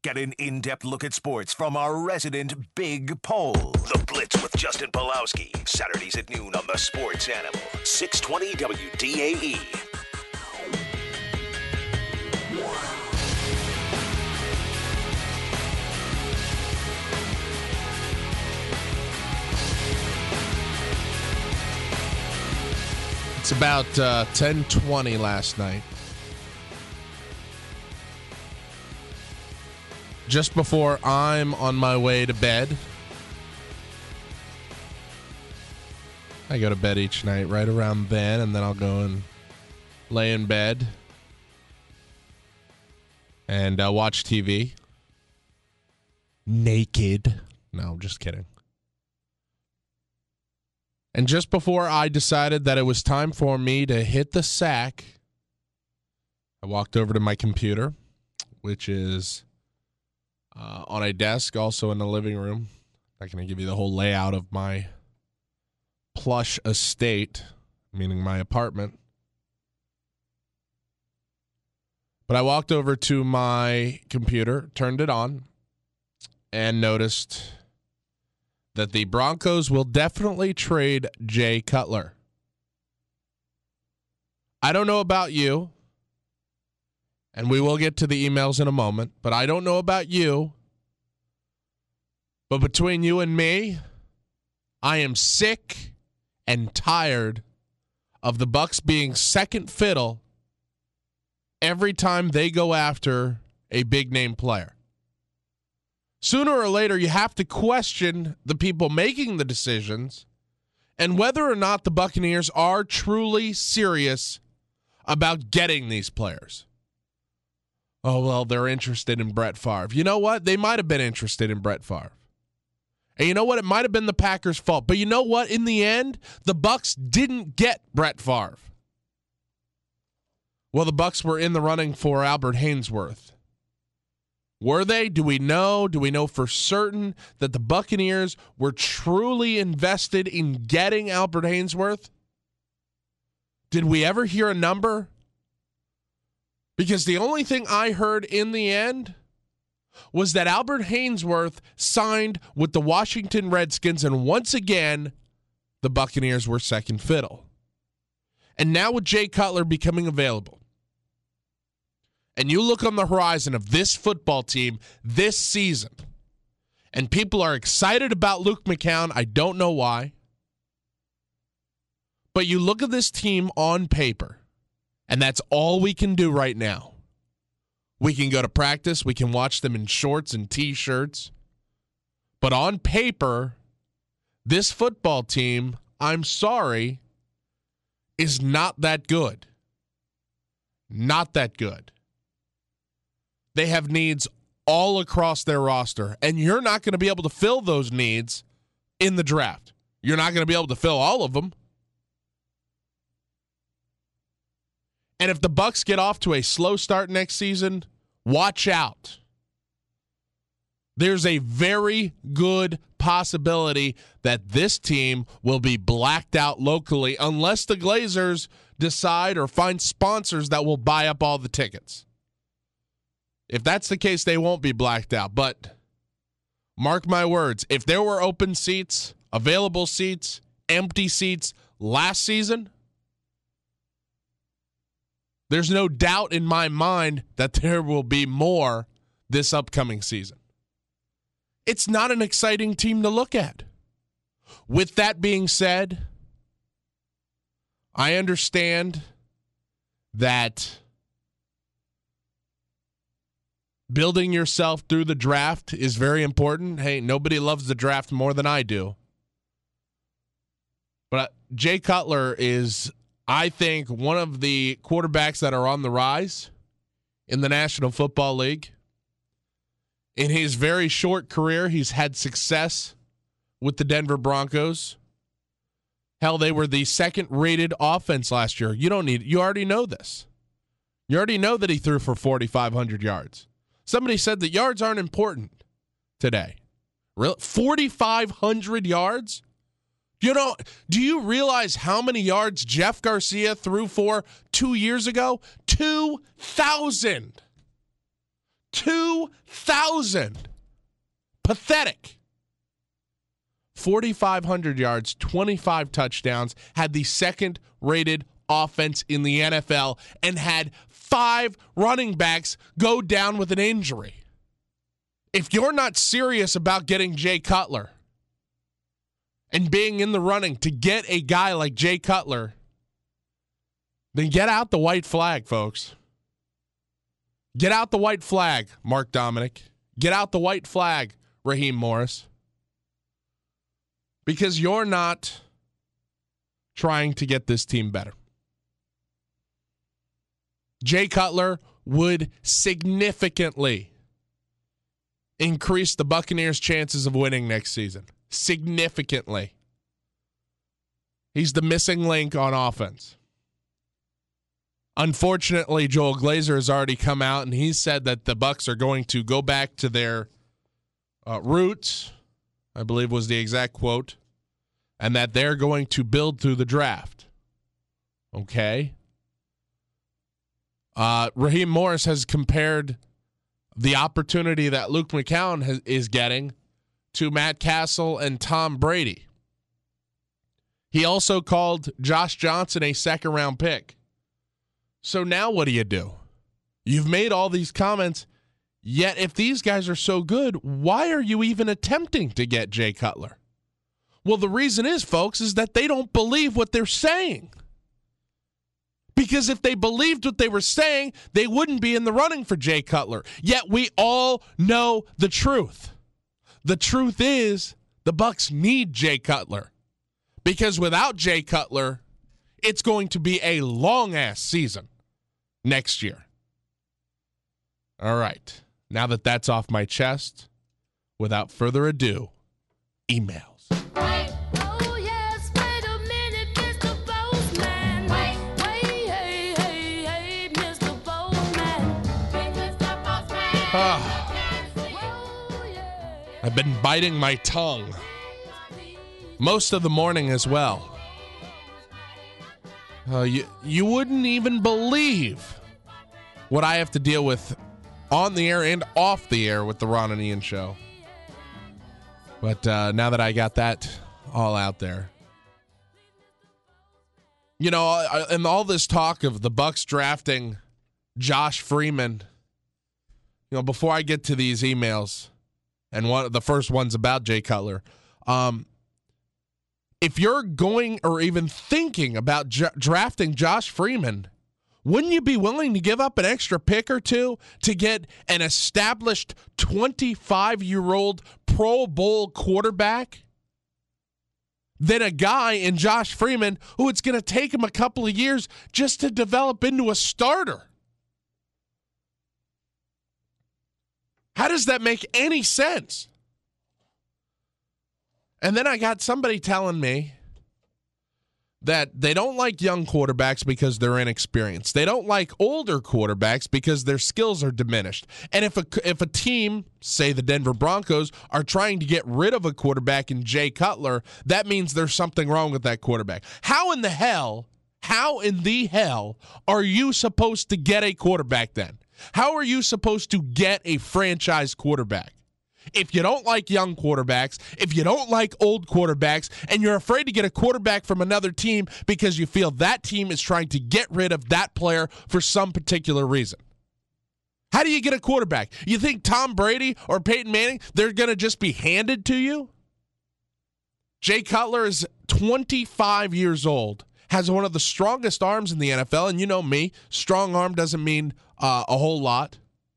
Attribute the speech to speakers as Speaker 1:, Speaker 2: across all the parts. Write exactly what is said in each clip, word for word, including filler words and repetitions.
Speaker 1: Get an in-depth look at sports from our resident Big Pole. The Blitz with Justin Pawlowski. Saturdays at noon on the Sports Animal. six twenty W D A E.
Speaker 2: It's about uh, ten twenty last night. Just before I'm on my way to bed. I go to bed each night right around then, and then I'll go and lay in bed and uh, watch T V. Naked. No, I'm just kidding. And just before I decided that it was time for me to hit the sack, I walked over to my computer, which is uh, on a desk, also in the living room. I'm not going to give you the whole layout of my plush estate, meaning my apartment. But I walked over to my computer, turned it on, and noticed that the Broncos will definitely trade Jay Cutler. I don't know about you, and we will get to the emails in a moment, but I don't know about you, but between you and me, I am sick and tired of the Bucs being second fiddle every time they go after a big-name player. Sooner or later, you have to question the people making the decisions and whether or not the Buccaneers are truly serious about getting these players. Oh, well, they're interested in Brett Favre. You know what? They might have been interested in Brett Favre. And you know what? It might have been the Packers' fault. But you know what? In the end, the Bucs didn't get Brett Favre. Well, the Bucs were in the running for Albert Haynesworth. Were they? Do we know? Do we know for certain that the Buccaneers were truly invested in getting Albert Haynesworth? Did we ever hear a number? Because the only thing I heard in the end was that Albert Haynesworth signed with the Washington Redskins, and once again, the Buccaneers were second fiddle. And now with Jay Cutler becoming available, and you look on the horizon of this football team this season, and people are excited about Luke McCown. I don't know why. But you look at this team on paper, and that's all we can do right now. We can go to practice. We can watch them in shorts and T-shirts. But on paper, this football team, I'm sorry, is not that good. Not that good. They have needs all across their roster, and you're not going to be able to fill those needs in the draft. You're not going to be able to fill all of them. And if the Bucs get off to a slow start next season, watch out. There's a very good possibility that this team will be blacked out locally unless the Glazers decide or find sponsors that will buy up all the tickets. If that's the case, they won't be blacked out. But mark my words, if there were open seats, available seats, empty seats last season, there's no doubt in my mind that there will be more this upcoming season. It's not an exciting team to look at. With that being said, I understand that building yourself through the draft is very important. Hey, nobody loves the draft more than I do. But Jay Cutler is, I think, one of the quarterbacks that are on the rise in the National Football League. In his very short career, he's had success with the Denver Broncos. Hell, they were the second-rated offense last year. You don't need, you already know this. You already know that he threw for forty-five hundred yards. Somebody said that yards aren't important today. Really? forty-five hundred yards? You know, do you realize how many yards Jeff Garcia threw for two years ago? two thousand. two thousand. Pathetic. forty-five hundred yards, twenty-five touchdowns, had the second-rated offense in the N F L, and had five running backs go down with an injury. If you're not serious about getting Jay Cutler and being in the running to get a guy like Jay Cutler, then get out the white flag, folks. Get out the white flag, Mark Dominic. Get out the white flag, Raheem Morris. Because you're not trying to get this team better. Jay Cutler would significantly increase the Buccaneers' chances of winning next season. Significantly. He's the missing link on offense. Unfortunately, Joel Glazer has already come out and he said that the Bucs are going to go back to their uh, roots, I believe was the exact quote, and that they're going to build through the draft. Okay. Uh, Raheem Morris has compared the opportunity that Luke McCown has, is getting to Matt Castle and Tom Brady. He also called Josh Johnson a second-round pick. So now what do you do? You've made all these comments, yet if these guys are so good, why are you even attempting to get Jay Cutler? Well, the reason is, folks, is that they don't believe what they're saying. Because if they believed what they were saying, they wouldn't be in the running for Jay Cutler. Yet we all know the truth. The truth is the Bucs need Jay Cutler. Because without Jay Cutler, it's going to be a long-ass season next year. All right. Now that that's off my chest, without further ado, emails. I've been biting my tongue most of the morning as well. Uh, you, you wouldn't even believe what I have to deal with on the air and off the air with the Ron and Ian show. But uh, now that I got that all out there, you know, I, and all this talk of the Bucs drafting Josh Freeman, you know, before I get to these emails, and one the first one's about Jay Cutler, um, if you're going or even thinking about j- drafting Josh Freeman, wouldn't you be willing to give up an extra pick or two to get an established twenty-five-year-old Pro Bowl quarterback than a guy in Josh Freeman who it's going to take him a couple of years just to develop into a starter? How does that make any sense? And then I got somebody telling me that they don't like young quarterbacks because they're inexperienced. They don't like older quarterbacks because their skills are diminished. And if a, if a team, say the Denver Broncos, are trying to get rid of a quarterback in Jay Cutler, that means there's something wrong with that quarterback. How in the hell, how in the hell are you supposed to get a quarterback then? How are you supposed to get a franchise quarterback? If you don't like young quarterbacks, if you don't like old quarterbacks, and you're afraid to get a quarterback from another team because you feel that team is trying to get rid of that player for some particular reason. How do you get a quarterback? You think Tom Brady or Peyton Manning, they're going to just be handed to you? Jay Cutler is twenty-five years old, has one of the strongest arms in the N F L, and you know me, strong arm doesn't mean uh, a whole lot.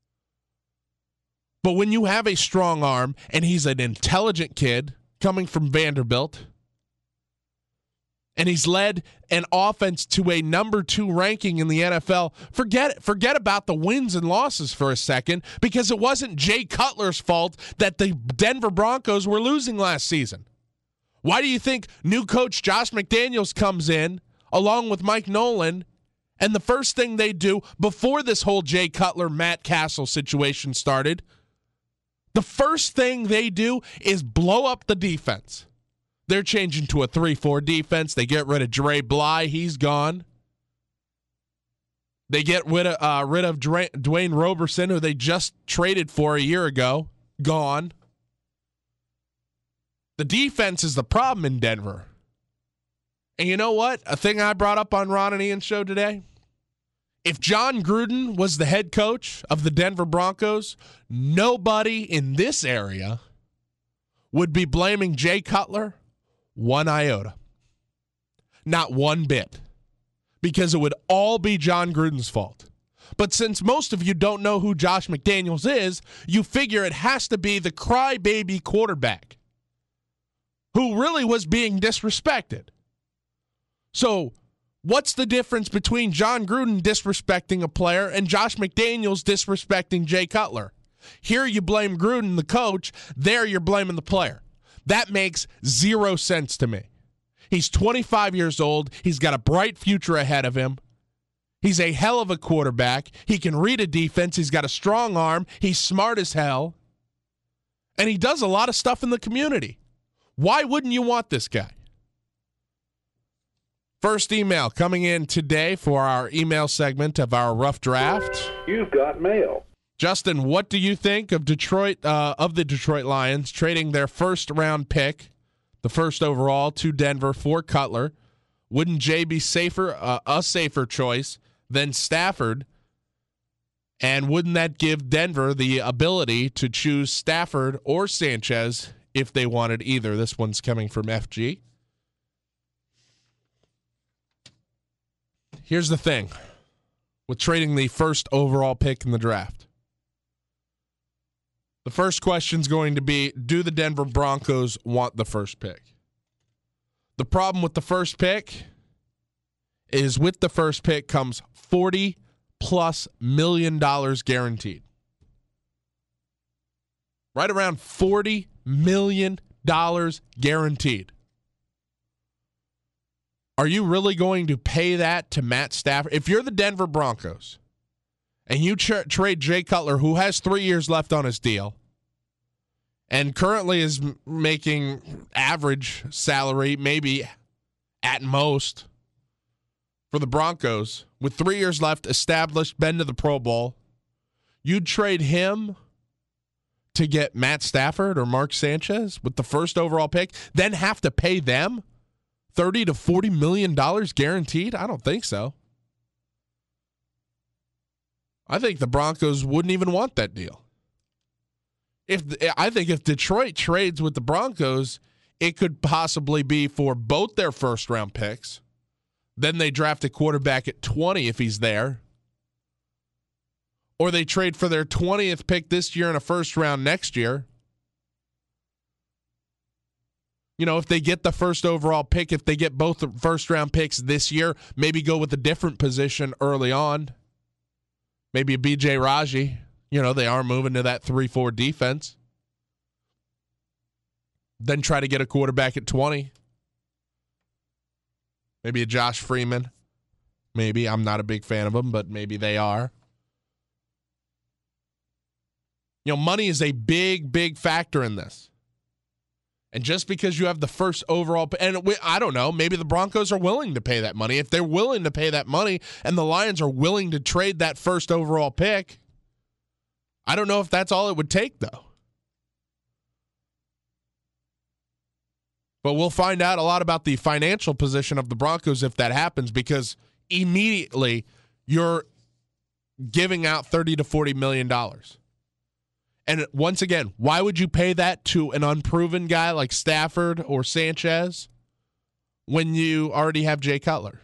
Speaker 2: But when you have a strong arm, and he's an intelligent kid coming from Vanderbilt, and he's led an offense to a number two ranking in the N F L, forget forget about the wins and losses for a second, because it wasn't Jay Cutler's fault that the Denver Broncos were losing last season. Why do you think new coach Josh McDaniels comes in, along with Mike Nolan, and the first thing they do before this whole Jay Cutler, Matt Castle situation started, the first thing they do is blow up the defense. They're changing to a three four defense. They get rid of Dre Bly. He's gone. They get rid of, uh, rid of Dwayne, Dwayne Roberson, who they just traded for a year ago. Gone. The defense is the problem in Denver. And you know what? A thing I brought up on Ron and Ian's show today. If John Gruden was the head coach of the Denver Broncos, nobody in this area would be blaming Jay Cutler one iota. Not one bit. Because it would all be John Gruden's fault. But since most of you don't know who Josh McDaniels is, you figure it has to be the crybaby quarterback who really was being disrespected. So, what's the difference between John Gruden disrespecting a player and Josh McDaniels disrespecting Jay Cutler? Here you blame Gruden, the coach. There you're blaming the player. That makes zero sense to me. He's twenty-five years old. He's got a bright future ahead of him. He's a hell of a quarterback. He can read a defense. He's got a strong arm. He's smart as hell. And he does a lot of stuff in the community. Why wouldn't you want this guy? First email coming in today for our email segment of our rough draft.
Speaker 3: You've got mail.
Speaker 2: Justin, what do you think of Detroit, uh, of the Detroit Lions trading their first round pick, the first overall, to Denver for Cutler? Wouldn't Jay be safer, uh, a safer choice than Stafford? And wouldn't that give Denver the ability to choose Stafford or Sanchez if they wanted either? This one's coming from F G. Here's the thing with trading the first overall pick in the draft. The first question is going to be, do the Denver Broncos want the first pick? The problem with the first pick is with the first pick comes forty plus million dollars guaranteed. Right around forty million dollars guaranteed. Are you really going to pay that to Matt Stafford? If you're the Denver Broncos and you tra- trade Jay Cutler, who has three years left on his deal and currently is m- making average salary, maybe at most, for the Broncos, with three years left, established, been to the Pro Bowl, you'd trade him to get Matt Stafford or Mark Sanchez with the first overall pick, then have to pay them thirty to forty million dollars guaranteed? I don't think so. I think the Broncos wouldn't even want that deal. If I think if Detroit trades with the Broncos, it could possibly be for both their first round picks. Then they draft a quarterback at twenty if he's there. Or they trade for their twentieth pick this year and a first round next year. You know, if they get the first overall pick, if they get both the first round picks this year, maybe go with a different position early on. Maybe a B J Raji. You know, they are moving to that three four defense. Then try to get a quarterback at twenty. Maybe a Josh Freeman. Maybe. I'm not a big fan of them, but maybe they are. You know, money is a big, big factor in this. And just because you have the first overall, and we, I don't know, maybe the Broncos are willing to pay that money. If they're willing to pay that money and the Lions are willing to trade that first overall pick, I don't know if that's all it would take, though. But we'll find out a lot about the financial position of the Broncos if that happens, because immediately you're giving out thirty to forty million dollars. And once again, why would you pay that to an unproven guy like Stafford or Sanchez when you already have Jay Cutler?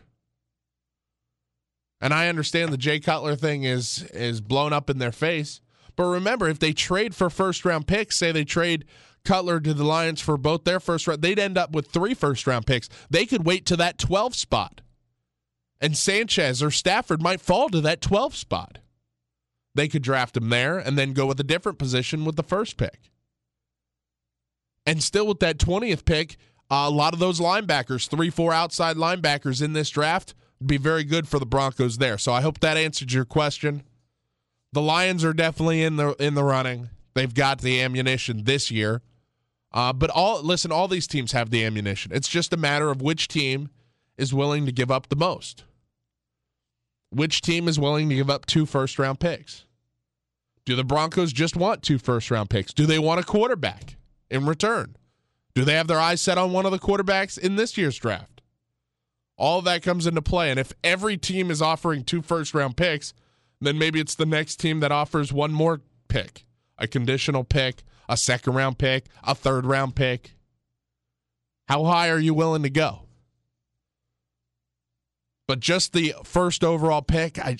Speaker 2: And I understand the Jay Cutler thing is is blown up in their face. But remember, if they trade for first-round picks, say they trade Cutler to the Lions for both their first round, they'd end up with three first-round picks. They could wait to that twelve spot. And Sanchez or Stafford might fall to that twelve spot. They could draft him there and then go with a different position with the first pick. And still with that twentieth pick, uh, a lot of those linebackers, three, four outside linebackers in this draft, would be very good for the Broncos there. So I hope that answered your question. The Lions are definitely in the in the running. They've got the ammunition this year. Uh, but all listen, all these teams have the ammunition. It's just a matter of which team is willing to give up the most. which team is willing to give up two first-round picks? Do the Broncos just want two first-round picks? Do they want a quarterback in return? Do they have their eyes set on one of the quarterbacks in this year's draft? All of that comes into play, and if every team is offering two first-round picks, then maybe it's the next team that offers one more pick, a conditional pick, a second-round pick, a third-round pick. How high are you willing to go? But just the first overall pick, I,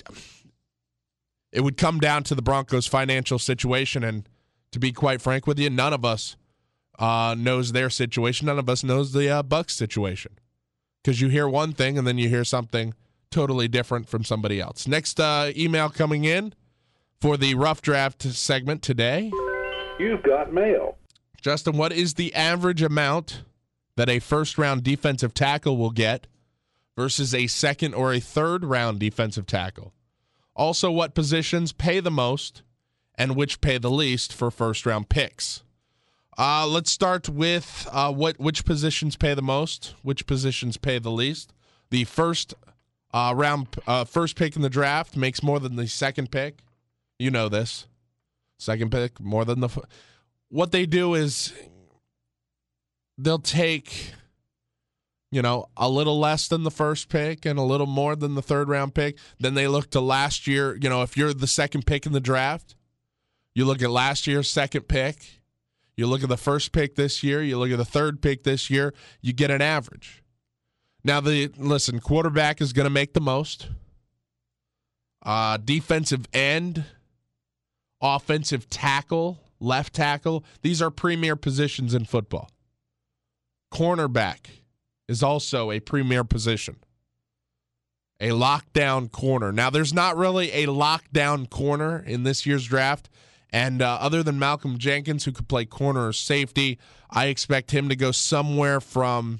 Speaker 2: it would come down to the Broncos' financial situation, and to be quite frank with you, none of us uh, knows their situation. None of us knows the uh, Bucs situation, because you hear one thing and then you hear something totally different from somebody else. Next uh, email coming in for the Rough Draft segment today.
Speaker 3: You've got mail.
Speaker 2: Justin, what is the average amount that a first-round defensive tackle will get versus a second or a third-round defensive tackle? Also, what positions pay the most and which pay the least for first-round picks? Uh, let's start with uh, what which positions pay the most, which positions pay the least. The first uh, round, uh, first pick in the draft makes more than the second pick. You know this. Second pick more than the. F- what they do is they'll take, you know, a little less than the first pick and a little more than the third round pick. Then they look to last year. You know, if you're the second pick in the draft, you look at last year's second pick. You look at the first pick this year. You look at the third pick this year. You get an average. Now, the listen, quarterback is going to make the most. Uh, defensive end, offensive tackle, left tackle. These are premier positions in football. Cornerback is also a premier position. A lockdown corner. Now, there's not really a lockdown corner in this year's draft. And uh, other than Malcolm Jenkins, who could play corner or safety, I expect him to go somewhere from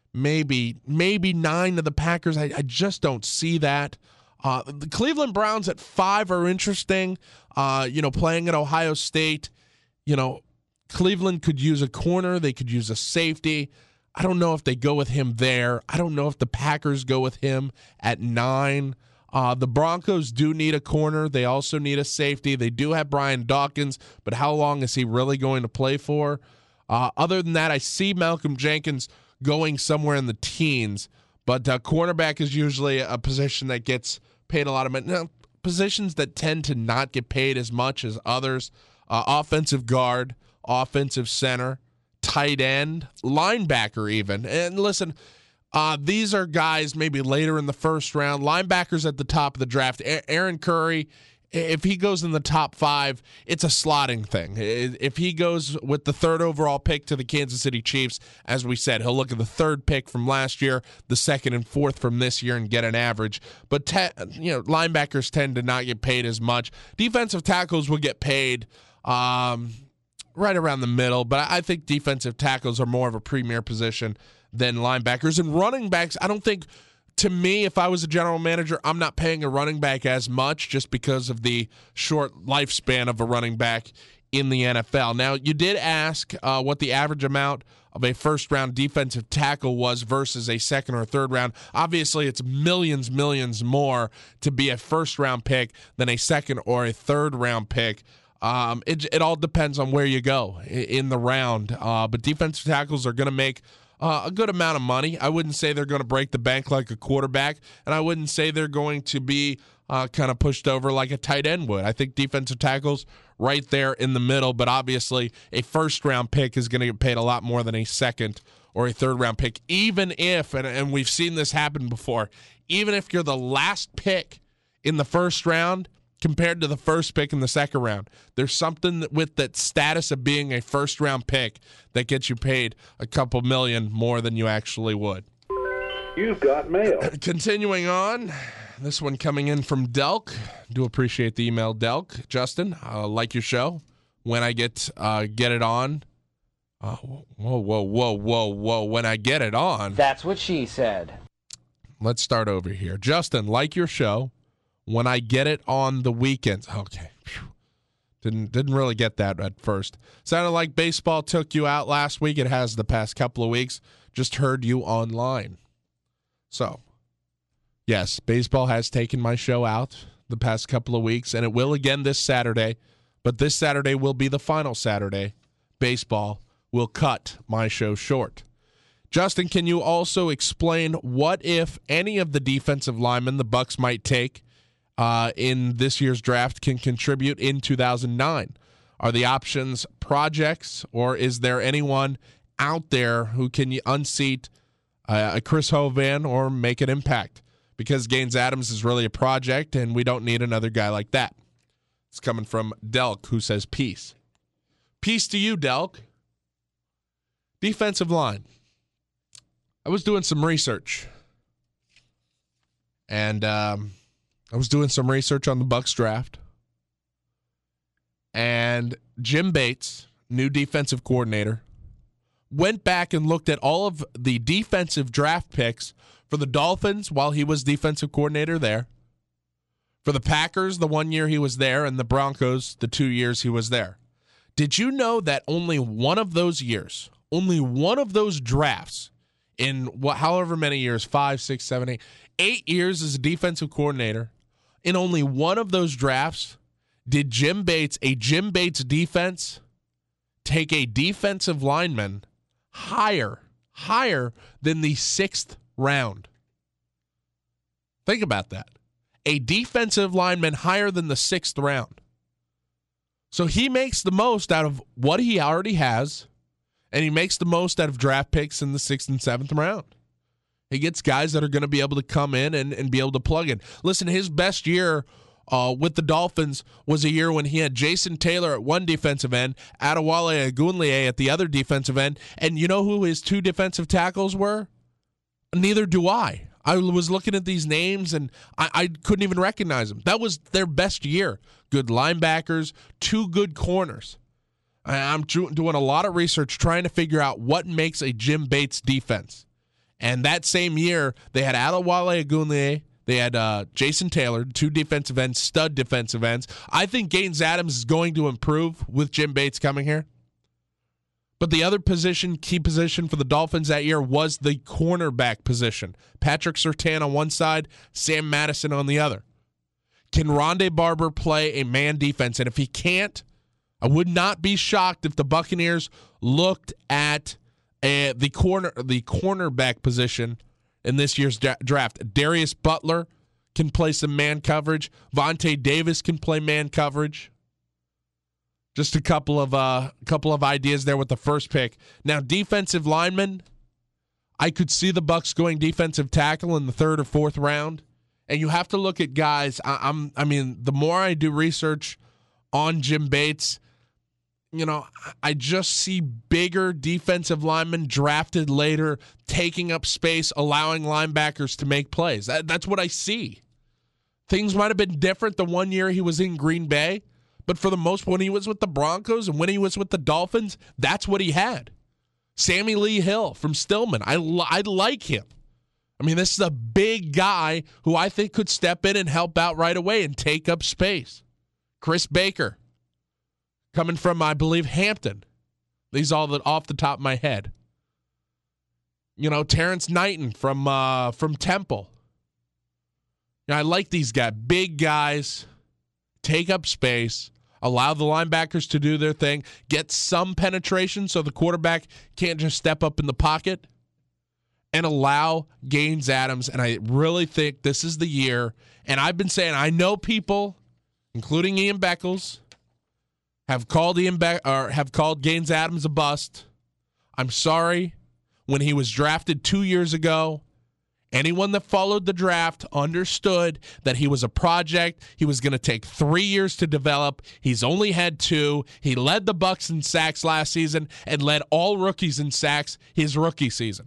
Speaker 2: maybe maybe nine to the Packers. I, I just don't see that. Uh, the Cleveland Browns at five are interesting. Uh, you know, playing at Ohio State, you know, Cleveland could use a corner. They could use a safety. I don't know if they go with him there. I don't know if the Packers go with him at nine. Uh, the Broncos do need a corner. They also need a safety. They do have Brian Dawkins, but how long is he really going to play for? Uh, other than that, I see Malcolm Jenkins going somewhere in the teens, but uh, cornerback is usually a position that gets paid a lot of money. Now, positions that tend to not get paid as much as others, uh, offensive guard, offensive center, tight end, linebacker even. And listen, Uh, these are guys maybe later in the first round. Linebackers at the top of the draft. A- Aaron Curry, if he goes in the top five, it's a slotting thing. If he goes with the third overall pick to the Kansas City Chiefs, as we said, he'll look at the third pick from last year, the second and fourth from this year, and get an average. But te- you know, linebackers tend to not get paid as much. Defensive tackles will get paid um, right around the middle, but I think defensive tackles are more of a premier position than linebackers. And running backs, I don't think, to me, if I was a general manager, I'm not paying a running back as much just because of the short lifespan of a running back in the N F L. Now, you did ask uh, what the average amount of a first-round defensive tackle was versus a second or third round. Obviously, it's millions, millions more to be a first-round pick than a second or a third-round pick. Um, it, it all depends on where you go in the round. Uh, but defensive tackles are going to make Uh, a good amount of money. I wouldn't say they're going to break the bank like a quarterback, and I wouldn't say they're going to be uh, kind of pushed over like a tight end would. I think defensive tackles right there in the middle, but obviously a first-round pick is going to get paid a lot more than a second or a third-round pick, even if, and, and we've seen this happen before, even if you're the last pick in the first round compared to the first pick in the second round. There's something with that status of being a first-round pick that gets you paid a couple million more than you actually would.
Speaker 3: You've got mail.
Speaker 2: Continuing on, this one coming in from Delk. Do appreciate the email, Delk. Justin, I like your show. When I get uh, get it on. Uh, whoa, whoa, whoa, whoa, whoa. When I get it on.
Speaker 4: That's what she said.
Speaker 2: Let's start over here. Justin, like your show. When I get it on the weekends. Okay. Phew. Didn't didn't really get that at first. Sounded like baseball took you out last week. It has the past couple of weeks. Just heard you online. So, Yes, baseball has taken my show out the past couple of weeks, and it will again this Saturday. But this Saturday will be the final Saturday. Baseball will cut my show short. Justin, can you also explain what, if any, of the defensive linemen the Bucs might take uh, in this year's draft can contribute in two thousand nine? Are the options projects, or is there anyone out there who can unseat uh, a Chris Hovan or make an impact? Because Gaines Adams is really a project, and we don't need another guy like that. It's coming from Delk, who says peace. Peace to you, Delk. Defensive line. I was doing some research, and um, I was doing some research on the Bucs draft, and Jim Bates, new defensive coordinator, went back and looked at all of the defensive draft picks for the Dolphins while he was defensive coordinator there, for the Packers the one year he was there, and the Broncos the two years he was there. Did you know that only one of those years, only one of those drafts in what, however many years, five, six, seven, eight, eight years as a defensive coordinator, in only one of those drafts did Jim Bates, a Jim Bates defense, take a defensive lineman higher, higher than the sixth round. Think about that. A defensive lineman higher than the sixth round. So he makes the most out of what he already has, and he makes the most out of draft picks in the sixth and seventh round. He gets guys that are going to be able to come in and, and be able to plug in. Listen, his best year uh, with the Dolphins was a year when he had Jason Taylor at one defensive end, Adewale Ogunleye at the other defensive end, and you know who his two defensive tackles were? Neither do I. I was looking at these names, and I, I couldn't even recognize them. That was their best year. Good linebackers, two good corners. I, I'm doing a lot of research trying to figure out what makes a Jim Bates defense. And that same year, they had Adewale Ogunleye, they had uh, Jason Taylor, two defensive ends, stud defensive ends. I think Gaines Adams is going to improve with Jim Bates coming here. But the other position, key position for the Dolphins that year was the cornerback position. Patrick Surtain on one side, Sam Madison on the other. Can Rondé Barber play a man defense? And if he can't, I would not be shocked if the Buccaneers looked at uh, the corner, the cornerback position in this year's da- draft. Darius Butler can play some man coverage. Vontae Davis can play man coverage. Just a couple of uh, couple of ideas there with the first pick. Now, defensive linemen, I could see the Bucs going defensive tackle in the third or fourth round. And you have to look at guys. I, I'm, I mean, the more I do research on Jim Bates, you know, I just see bigger defensive linemen drafted later, taking up space, allowing linebackers to make plays. That, that's what I see. Things might have been different the one year he was in Green Bay. But for the most, when he was with the Broncos and when he was with the Dolphins, that's what he had. Sammy Lee Hill from Stillman. I, I like him. I mean, this is a big guy who I think could step in and help out right away and take up space. Chris Baker, coming from, I believe, Hampton. These all that off the top of my head. You know, Terrence Knighton from uh, from Temple. You know, I like these guys. Big guys, take up space. Allow the linebackers to do their thing. Get some penetration so the quarterback can't just step up in the pocket. And allow Gaines Adams. And I really think this is the year. And I've been saying, I know people, including Ian Beckles, have called Ian Be- or have called Gaines Adams a bust. I'm sorry. When he was drafted two years ago, anyone that followed the draft understood that he was a project. He was going to take three years to develop. He's only had two. He led the Bucs in sacks last season and led all rookies in sacks his rookie season.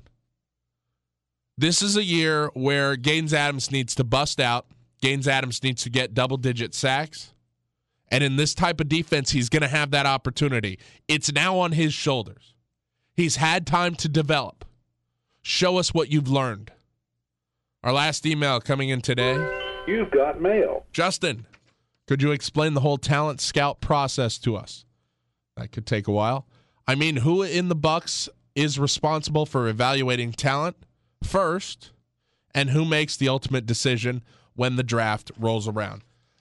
Speaker 2: This is a year where Gaines Adams needs to bust out. Gaines Adams needs to get double-digit sacks. And in this type of defense, he's going to have that opportunity. It's now on his shoulders. He's had time to develop. Show us what you've learned. Our last email coming in today.
Speaker 3: You've got mail.
Speaker 2: Justin, could you explain the whole talent scout process to us? That could take a while. I mean, who in the Bucs is responsible for evaluating talent first, and who makes the ultimate decision when the draft rolls around.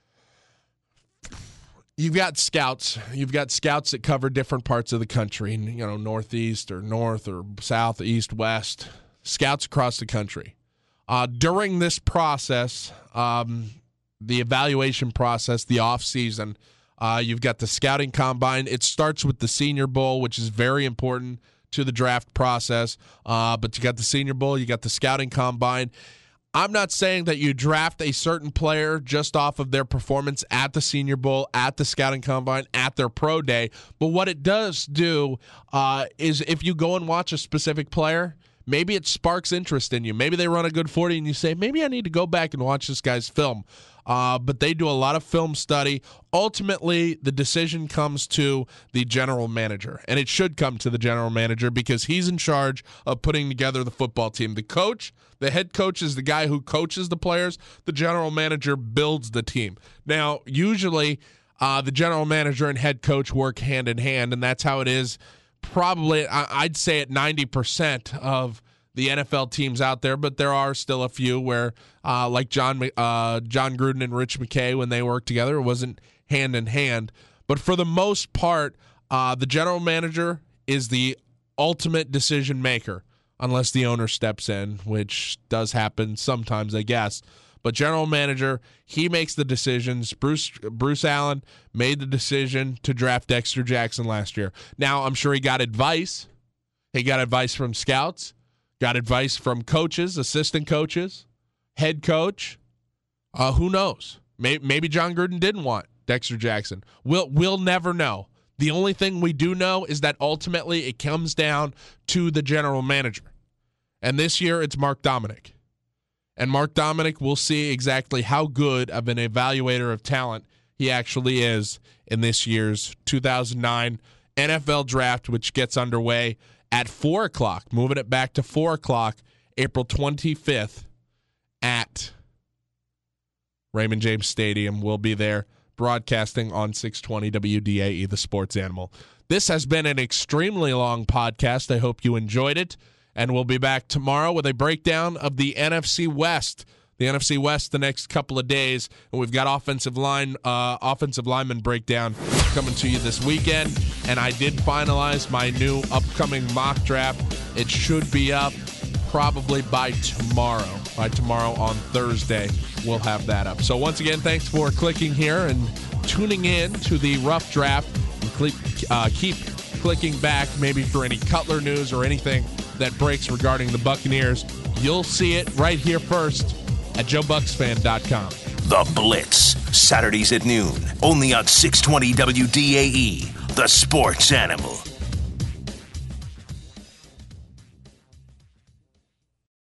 Speaker 2: You've got scouts. You've got scouts that cover different parts of the country, you know, northeast or north or south, east, west, scouts across the country. Uh, during this process, um, the evaluation process, the off season, uh, you've got the scouting combine. It starts with the Senior Bowl, which is very important to the draft process. Uh, but you got the Senior Bowl, you got the scouting combine. I'm not saying that you draft a certain player just off of their performance at the Senior Bowl, at the scouting combine, at their pro day. But what it does do uh, is if you go and watch a specific player, maybe it sparks interest in you. Maybe they run a good forty and you say, maybe I need to go back and watch this guy's film. Uh, but they do a lot of film study. Ultimately, the decision comes to the general manager, and it should come to the general manager because he's in charge of putting together the football team. The coach, the head coach, is the guy who coaches the players. The general manager builds the team. Now, usually, uh, the general manager and head coach work hand in hand, and that's how it is probably, I'd say, at ninety percent of the N F L teams out there, but there are still a few where, uh, like John uh, John Gruden and Rich McKay, when they worked together, it wasn't hand in hand. But for the most part, uh, the general manager is the ultimate decision maker, unless the owner steps in, which does happen sometimes, I guess. But general manager, he makes the decisions. Bruce Bruce Allen made the decision to draft Dexter Jackson last year. Now, I'm sure he got advice. He got advice from scouts. Got advice from coaches, assistant coaches, head coach. Uh, who knows? Maybe, maybe John Gruden didn't want Dexter Jackson. We'll, we'll never know. The only thing we do know is that ultimately it comes down to the general manager. And this year it's Mark Dominic. And Mark Dominic will see exactly how good of an evaluator of talent he actually is in this year's two thousand nine N F L Draft, which gets underway at four o'clock, moving it back to four o'clock, April twenty-fifth at Raymond James Stadium. We'll be there broadcasting on six twenty W D A E, the sports animal. This has been an extremely long podcast. I hope you enjoyed it, and we'll be back tomorrow with a breakdown of the N F C West. The N F C West the next couple of days, and we've got offensive line, uh, offensive lineman breakdown coming to you this weekend. And I did finalize my new upcoming mock draft. It should be up probably by tomorrow. By tomorrow on Thursday, we'll have that up. So once again, thanks for clicking here and tuning in to the Rough Draft. And click, uh, keep clicking back maybe for any Cutler news or anything that breaks regarding the Buccaneers. You'll see it right here first at joe bucks fan dot com.
Speaker 1: The Blitz, Saturdays at noon, only on six twenty W D A E, the sports animal.